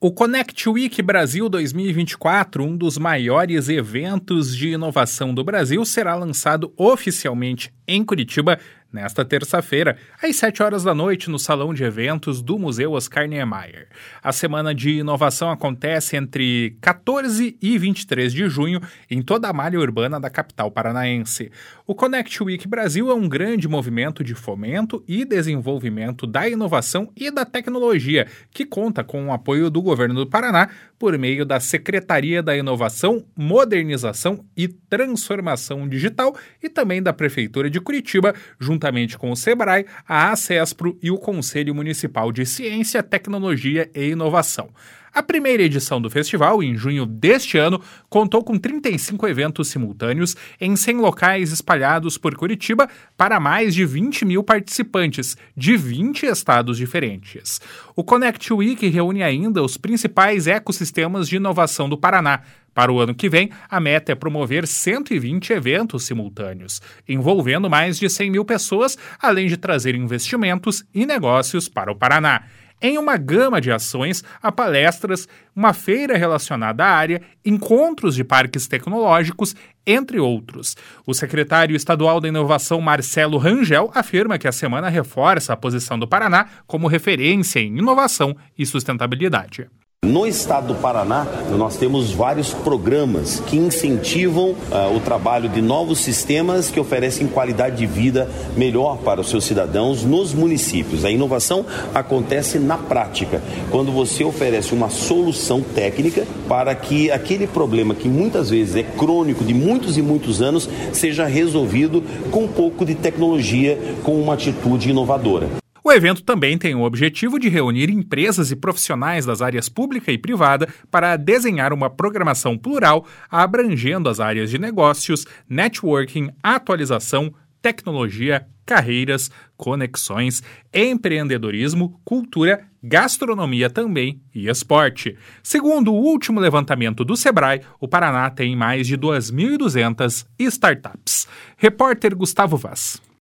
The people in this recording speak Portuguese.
O Connect Week Brasil 2024, um dos maiores eventos de inovação do Brasil, será lançado oficialmente em Curitiba nesta terça-feira, às 7 horas da noite, no Salão de Eventos do Museu Oscar Niemeyer. A Semana de Inovação acontece entre 14 e 23 de junho em toda a malha urbana da capital paranaense. O Connect Week Brasil é um grande movimento de fomento e desenvolvimento da inovação e da tecnologia, que conta com o apoio do Governo do Paraná por meio da Secretaria da Inovação, Modernização e Transformação Digital e também da Prefeitura de Curitiba, juntamente com o SEBRAE, a ACESPRO e o Conselho Municipal de Ciência, Tecnologia e Inovação. A primeira edição do festival, em junho deste ano, contou com 35 eventos simultâneos em 100 locais espalhados por Curitiba para mais de 20 mil participantes, de 20 estados diferentes. O Connect Week reúne ainda os principais ecossistemas de inovação do Paraná. Para o ano que vem, a meta é promover 120 eventos simultâneos, envolvendo mais de 100 mil pessoas, além de trazer investimentos e negócios para o Paraná. Em uma gama de ações, há palestras, uma feira relacionada à área, encontros de parques tecnológicos, entre outros. O secretário estadual da Inovação, Marcelo Rangel, afirma que a semana reforça a posição do Paraná como referência em inovação e sustentabilidade. No estado do Paraná, nós temos vários programas que incentivam o trabalho de novos sistemas que oferecem qualidade de vida melhor para os seus cidadãos nos municípios. A inovação acontece na prática, quando você oferece uma solução técnica para que aquele problema que muitas vezes é crônico de muitos e muitos anos seja resolvido com um pouco de tecnologia, com uma atitude inovadora. O evento também tem o objetivo de reunir empresas e profissionais das áreas pública e privada para desenhar uma programação plural abrangendo as áreas de negócios, networking, atualização, tecnologia, carreiras, conexões, empreendedorismo, cultura, gastronomia também e esporte. Segundo o último levantamento do SEBRAE, o Paraná tem mais de 2.200 startups. Repórter Gustavo Vaz.